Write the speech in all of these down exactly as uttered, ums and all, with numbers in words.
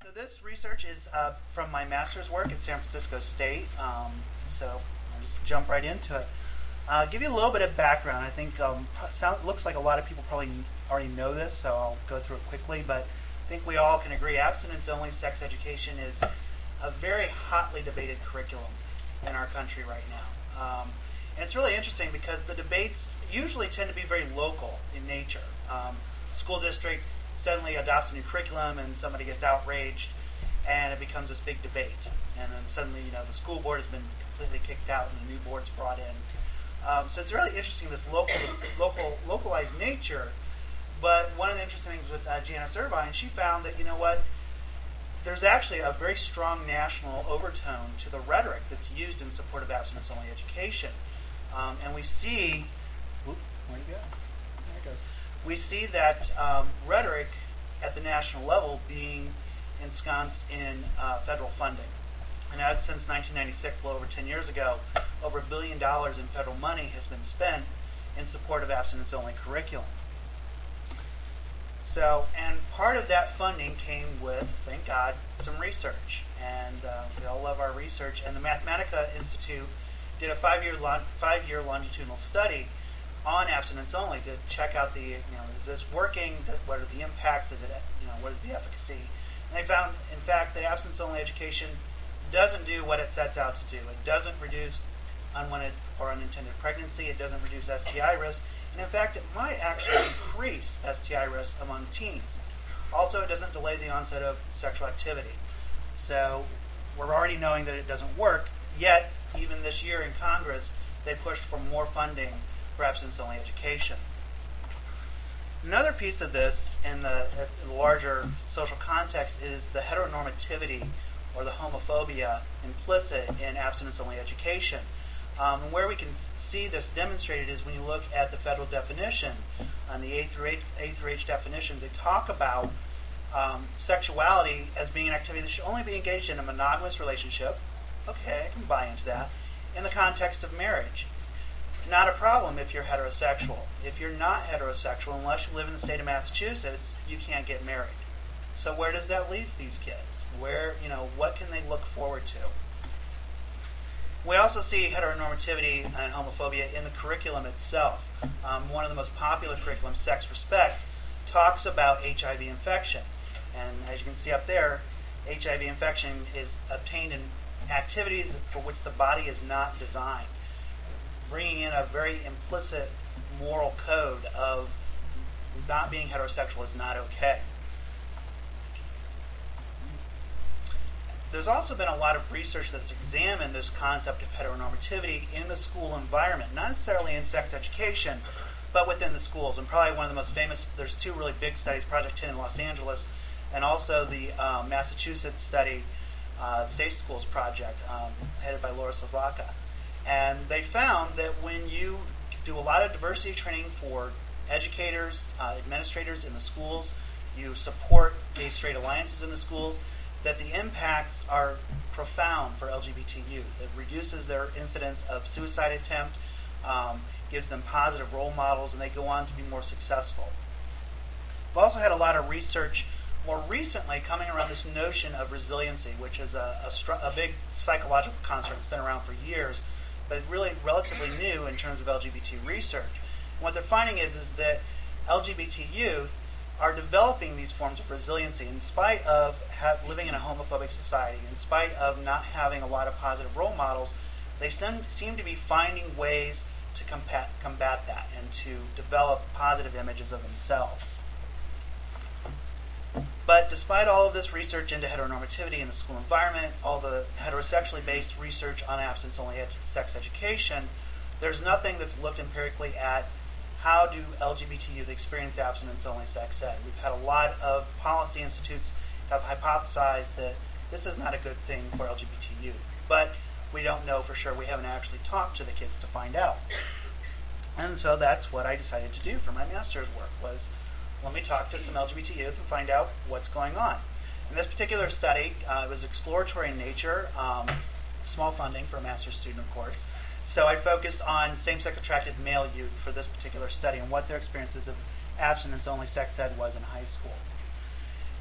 So this research is uh, from my master's work at San Francisco State. Um, so I'll just jump right into it. Uh, give you a little bit of background. I think um, sound, looks like a lot of people probably already know this, so I'll go through it quickly. But I think we all can agree abstinence-only sex education is a very hotly debated curriculum in our country right now. Um, and it's really interesting because the debates usually tend to be very local in nature. Um, school district suddenly adopts a new curriculum and somebody gets outraged and it becomes this big debate. And then suddenly, you know, the school board has been completely kicked out and the new board's brought in. Um, so it's really interesting, this local, local, localized nature. But one of the interesting things with uh, Janice Irvine, she found that, you know what, there's actually a very strong national overtone to the rhetoric that's used in support of abstinence-only education. Um, and we see, whoop, where'd it go? There it goes. We see that um, rhetoric at the national level being ensconced in uh, federal funding. And as since nineteen ninety-six, a little over ten years ago, over a billion dollars in federal money has been spent in support of abstinence-only curriculum. So, and part of that funding came with, thank God, some research. And uh, we all love our research. And the Mathematica Institute did a five-year lon five-year longitudinal study on abstinence only to check out the, you know, is this working? What are the impacts? Is it, you know, what is the efficacy? And they found, in fact, that abstinence-only education doesn't do what it sets out to do. It doesn't reduce unwanted or unintended pregnancy. It doesn't reduce S T I risk. And in fact, it might actually increase S T I risk among teens. Also, it doesn't delay the onset of sexual activity. So we're already knowing that it doesn't work, yet even this year in Congress, they pushed for more funding for abstinence-only education. Another piece of this in the, in the larger social context is the heteronormativity or the homophobia implicit in abstinence-only education. Um, and where we can see this demonstrated is when you look at the federal definition, on the A through H, A through H definitions, they talk about um, sexuality as being an activity that should only be engaged in a monogamous relationship. Okay, I can buy into that. In the context of marriage. Not a problem if you're heterosexual. If you're not heterosexual, unless you live in the state of Massachusetts, you can't get married. So where does that leave these kids? Where, you know, what can they look forward to? We also see heteronormativity and homophobia in the curriculum itself. Um, one of the most popular curriculums, Sex Respect, talks about H I V infection. And as you can see up there, H I V infection is obtained in activities for which the body is not designed, bringing in a very implicit moral code of not being heterosexual is not okay. There's also been a lot of research that's examined this concept of heteronormativity in the school environment, not necessarily in sex education, but within the schools. And probably one of the most famous, there's two really big studies, Project ten in Los Angeles, and also the um, Massachusetts study, uh, Safe Schools Project, um, headed by Laura Slezaka. And they found that when you do a lot of diversity training for educators, uh, administrators in the schools, you support gay-straight alliances in the schools, that the impacts are profound for L G B T youth. It reduces their incidence of suicide attempt, um, gives them positive role models, and they go on to be more successful. We've also had a lot of research more recently coming around this notion of resiliency, which is a, a, a big psychological construct that's been around for years, but really relatively new in terms of L G B T research. And what they're finding is, is that L G B T youth are developing these forms of resiliency in spite of ha living in a homophobic society, in spite of not having a lot of positive role models. They seem, seem to be finding ways to combat, combat that and to develop positive images of themselves. But despite all of this research into heteronormativity in the school environment, all the heterosexually based research on abstinence-only ed sex education, there's nothing that's looked empirically at how do L G B T youth experience abstinence-only sex ed. We've had a lot of policy institutes have hypothesized that this is not a good thing for L G B T youth, but we don't know for sure. We haven't actually talked to the kids to find out. And so that's what I decided to do for my master's work, was let me talk to some L G B T youth and find out what's going on. In this particular study, uh, it was exploratory in nature, um, small funding for a master's student, of course. So I focused on same-sex attracted male youth for this particular study and what their experiences of abstinence-only sex ed was in high school.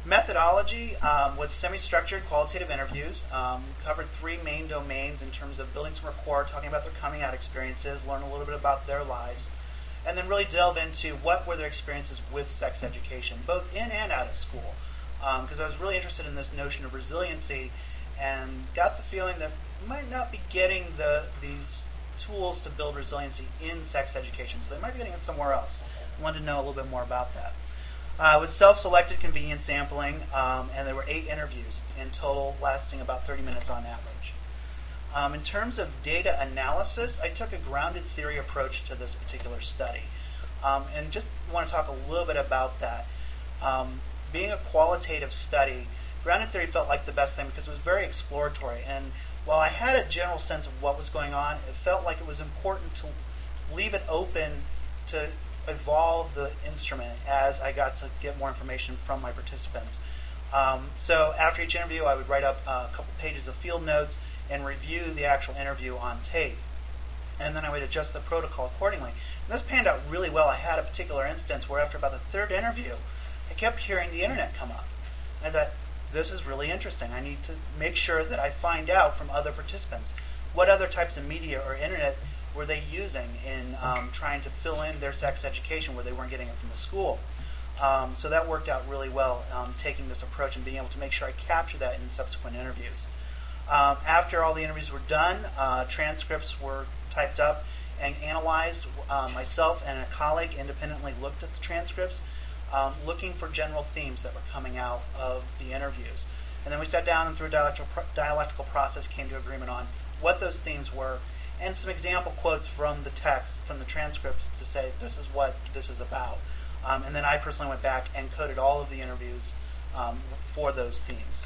Methodology um, was semi-structured qualitative interviews. Um, covered three main domains in terms of building some rapport, talking about their coming out experiences, learn a little bit about their lives, and then really delve into what were their experiences with sex education, both in and out of school. Because um, I was really interested in this notion of resiliency and got the feeling that we might not be getting the these tools to build resiliency in sex education, so they might be getting it somewhere else. I wanted to know a little bit more about that. Uh, it was self-selected convenience sampling, um, and there were eight interviews in total, lasting about thirty minutes on average. Um, in terms of data analysis, I took a grounded theory approach to this particular study, um, and just want to talk a little bit about that. Um, being a qualitative study, grounded theory felt like the best thing because it was very exploratory, and while I had a general sense of what was going on, it felt like it was important to leave it open to evolve the instrument as I got to get more information from my participants. Um, so after each interview, I would write up uh, a couple pages of field notes and review the actual interview on tape. And then I would adjust the protocol accordingly. And this panned out really well. I had a particular instance where after about the third interview, I kept hearing the internet come up. And I thought, this is really interesting. I need to make sure that I find out from other participants what other types of media or internet were they using in um, trying to fill in their sex education where they weren't getting it from the school. Um, so that worked out really well, um, taking this approach and being able to make sure I capture that in subsequent interviews. Um, after all the interviews were done, uh, transcripts were typed up and analyzed. Uh, myself and a colleague independently looked at the transcripts, um, looking for general themes that were coming out of the interviews. And then we sat down and through a dialectical, dialectical process came to agreement on what those themes were, and some example quotes from the text, from the transcripts, to say this is what this is about. Um, and then I personally went back and coded all of the interviews um, for those themes.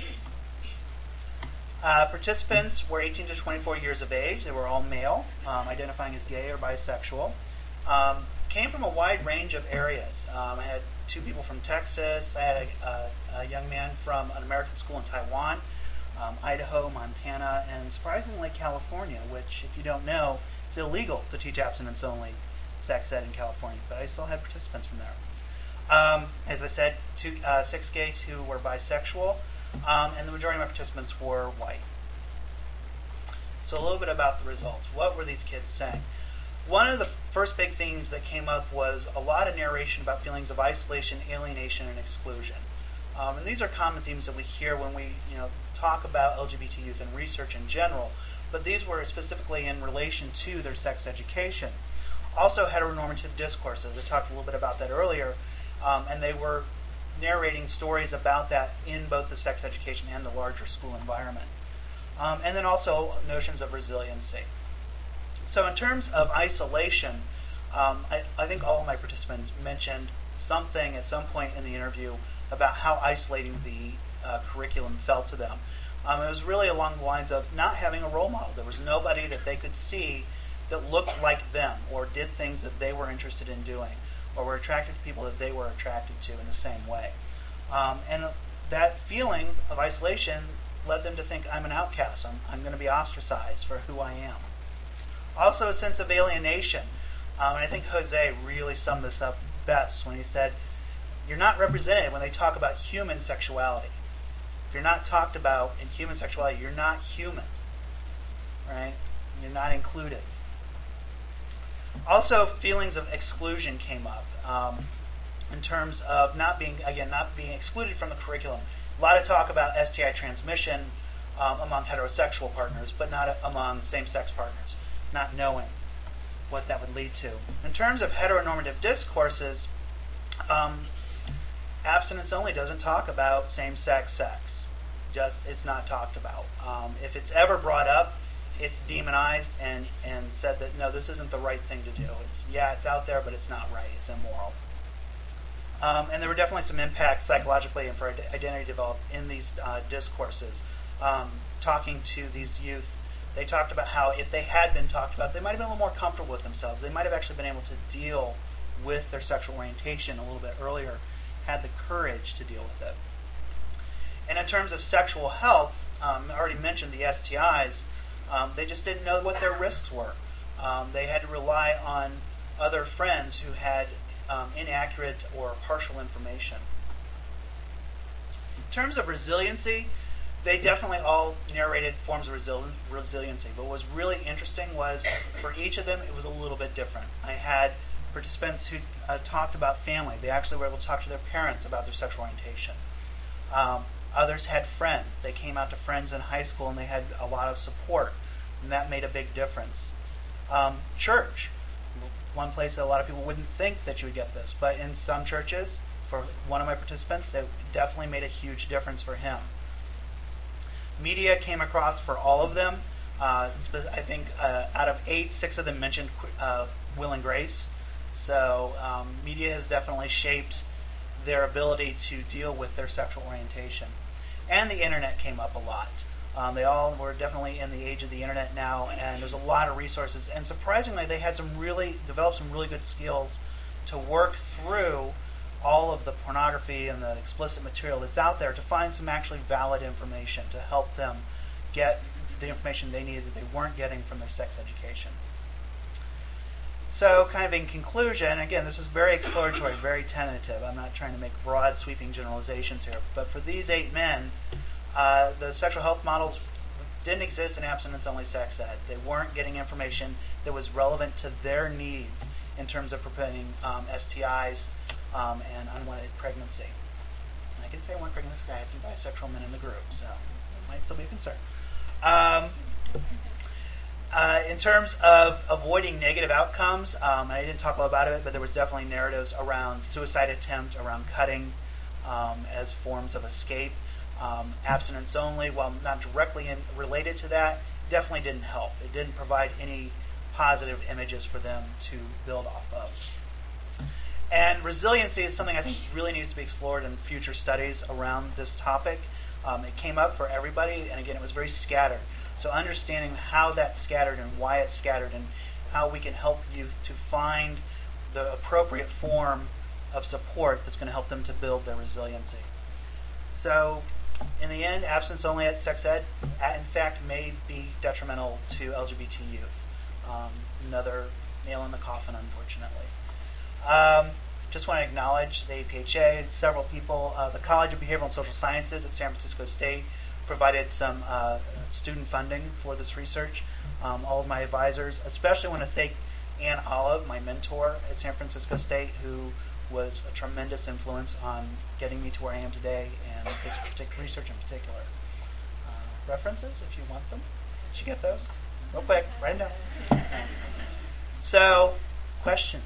Uh, participants were eighteen to twenty-four years of age. They were all male, um, identifying as gay or bisexual. Um, came from a wide range of areas. Um, I had two people from Texas. I had a, a, a young man from an American school in Taiwan. Um, Idaho, Montana, and surprisingly California, which, if you don't know, it's illegal to teach abstinence-only sex ed in California, but I still had participants from there. Um, as I said, two, uh, six gays who were bisexual, um, and the majority of my participants were white. So a little bit about the results. What were these kids saying? One of the first big themes that came up was a lot of narration about feelings of isolation, alienation, and exclusion. Um, and these are common themes that we hear when we, you know, talk about L G B T youth and research in general, but these were specifically in relation to their sex education. Also heteronormative discourses. I talked a little bit about that earlier, um, and they were narrating stories about that in both the sex education and the larger school environment. Um, and then also notions of resiliency. So in terms of isolation, um, I, I think all of my participants mentioned something at some point in the interview about how isolating the uh, curriculum felt to them. Um, it was really along the lines of not having a role model. There was nobody that they could see that looked like them or did things that they were interested in doing or were attracted to people that they were attracted to in the same way. Um, and that feeling of isolation led them to think, I'm an outcast. I'm, I'm going to be ostracized for who I am. Also a sense of alienation. Um, and I think Jose really summed this up best when he said, you're not represented when they talk about human sexuality. If you're not talked about in human sexuality, you're not human, right? You're not included. Also, feelings of exclusion came up um, in terms of not being, again, not being excluded from the curriculum. A lot of talk about S T I transmission um, among heterosexual partners, but not among same-sex partners, not knowing what that would lead to. In terms of heteronormative discourses, um, abstinence only doesn't talk about same-sex sex. Just, it's not talked about. Um, if it's ever brought up, it's demonized and, and said that, no, this isn't the right thing to do. It's, yeah, it's out there, but it's not right. It's immoral. Um, and there were definitely some impacts psychologically and for identity developed in these uh, discourses. Um, talking to these youth, they talked about how if they had been talked about, they might have been a little more comfortable with themselves. They might have actually been able to deal with their sexual orientation a little bit earlier, had the courage to deal with it. And in terms of sexual health, um, I already mentioned the S T Is. Um, they just didn't know what their risks were. Um, they had to rely on other friends who had um, inaccurate or partial information. In terms of resiliency, they definitely all narrated forms of resil- resiliency. But what was really interesting was for each of them, it was a little bit different. I had participants who uh, talked about family. They actually were able to talk to their parents about their sexual orientation. Um, others had friends. They came out to friends in high school and they had a lot of support, and that made a big difference. Um, church, one place that a lot of people wouldn't think that you would get this, but in some churches, for one of my participants, it definitely made a huge difference for him. Media came across for all of them. Uh, I think uh, out of eight, six of them mentioned uh, Will and Grace. So um, media has definitely shaped their ability to deal with their sexual orientation. And the internet came up a lot. Um, they all were definitely in the age of the internet now, and there's a lot of resources. And surprisingly, they had some really, developed some really good skills to work through all of the pornography and the explicit material that's out there to find some actually valid information to help them get the information they needed that they weren't getting from their sex education. So kind of in conclusion, again, this is very exploratory, very tentative. I'm not trying to make broad, sweeping generalizations here. But for these eight men, uh, the sexual health models didn't exist in abstinence-only sex ed. They weren't getting information that was relevant to their needs in terms of preventing um, S T Is um, and unwanted pregnancy. And I can say I wasn't pregnant this guy. I had some bisexual men in the group, so it might still be a concern. Um, Uh, in terms of avoiding negative outcomes, um, I didn't talk a lot about it, but there was definitely narratives around suicide attempt, around cutting um, as forms of escape. Um, abstinence only, while not directly in, related to that, definitely didn't help. It didn't provide any positive images for them to build off of. And resiliency is something I think really needs to be explored in future studies around this topic. Um, it came up for everybody, and again, it was very scattered. So understanding how that's scattered and why it's scattered and how we can help youth to find the appropriate form of support that's going to help them to build their resiliency. So in the end, abstinence only at sex ed, in fact, may be detrimental to L G B T youth. Um, another nail in the coffin, unfortunately. Um, just want to acknowledge the A P H A, several people. Uh, the College of Behavioral and Social Sciences at San Francisco State provided some uh, student funding for this research. Um, all of my advisors, especially want to thank Ann Olive, my mentor at San Francisco State, who was a tremendous influence on getting me to where I am today and this particular research in particular. Uh, references, if you want them. Did you get those? Real quick, write them down. So, questions?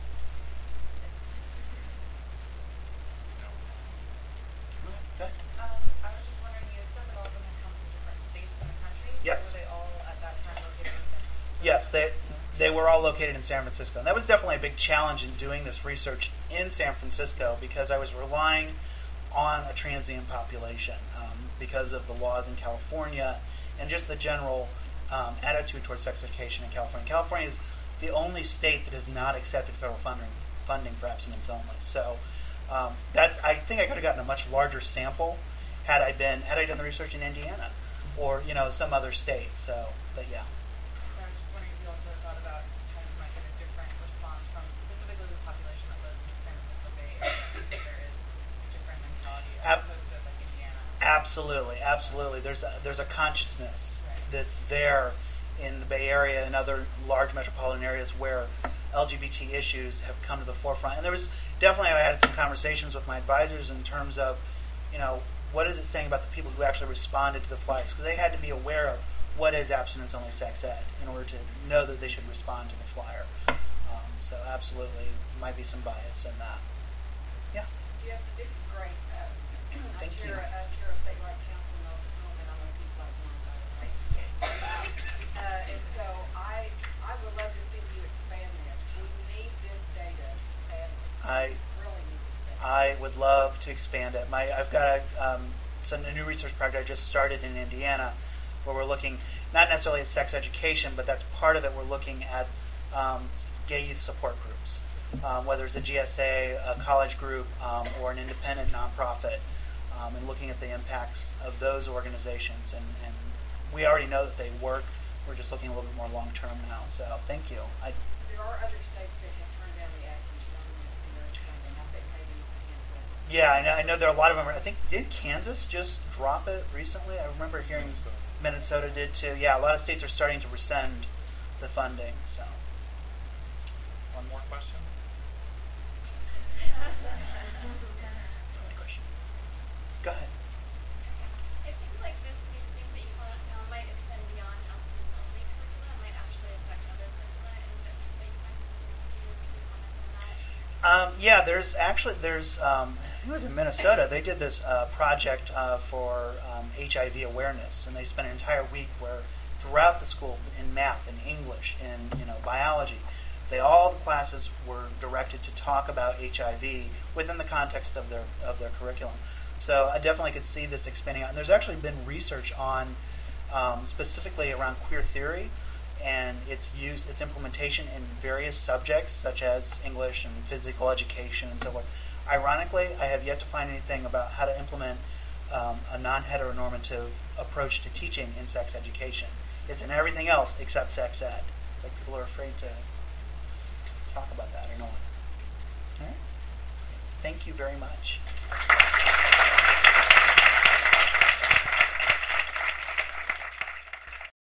Yes. Were they all at that time located in San Francisco? Yes, they they were all located in San Francisco. And that was definitely a big challenge in doing this research in San Francisco because I was relying on a transient population um, because of the laws in California and just the general um, attitude towards sex education in California. California is the only state that has not accepted federal funding funding for abstinence only. So um, that I think I could have gotten a much larger sample had I been had I done the research in Indiana. Or, you know, some other state. So, but yeah. I was just wondering if you also thought about how you might get a different response from specifically the population that lives in the San Francisco Bay Area. If there is a different mentality as Ab- opposed to like Indiana. Absolutely, absolutely. There's a, there's a consciousness Right. that's there in the Bay Area and other large metropolitan areas where L G B T issues have come to the forefront. And there was definitely, I had some conversations with my advisors in terms of, you know, what is it saying about the people who actually responded to the flyers? Because they had to be aware of what is abstinence-only sex ed in order to know that they should respond to the flyer. Um, so absolutely, might be some bias in that. Yeah. Yes, it's great. Uh, I Thank chair, you. I chair a statewide council in Oklahoma, and I'm a people like one, by the way. Uh, and so I, I would love to see you expand this. We need this data, and I really need this data. I would love to expand it. My, I've got a, um, some a new research project I just started in Indiana, where we're looking not necessarily at sex education, but that's part of it. We're looking at um, gay youth support groups, um, whether it's a G S A, a college group, um, or an independent nonprofit, um, and looking at the impacts of those organizations. And, and we already know that they work. We're just looking a little bit more long term now. So thank you. I, There are other states that have turned down the action to run this, and they're expanding. I think maybe we can handle it. Yeah, I know, I know there are a lot of them. I think, did Kansas just drop it recently? I remember hearing Minnesota did too. Yeah, a lot of states are starting to rescind the funding. So, One more question? go ahead. It seems like this, these things that you call out now might extend beyond Elkins only curricula, might actually affect other curricula in different states. Can you comment on that? Um, yeah, there's actually there's um, I think it was in Minnesota. They did this uh, project uh, for um, H I V awareness, and they spent an entire week where throughout the school in math, in English, in you know biology, they all the classes were directed to talk about H I V within the context of their of their curriculum. So I definitely could see this expanding out. And there's actually been research on um, specifically around queer theory and its use, its implementation in various subjects such as English and physical education and so forth. Ironically, I have yet to find anything about how to implement um, a non-heteronormative approach to teaching in sex education. It's in everything else except sex ed. It's like people are afraid to talk about that or not. All right? Thank you very much.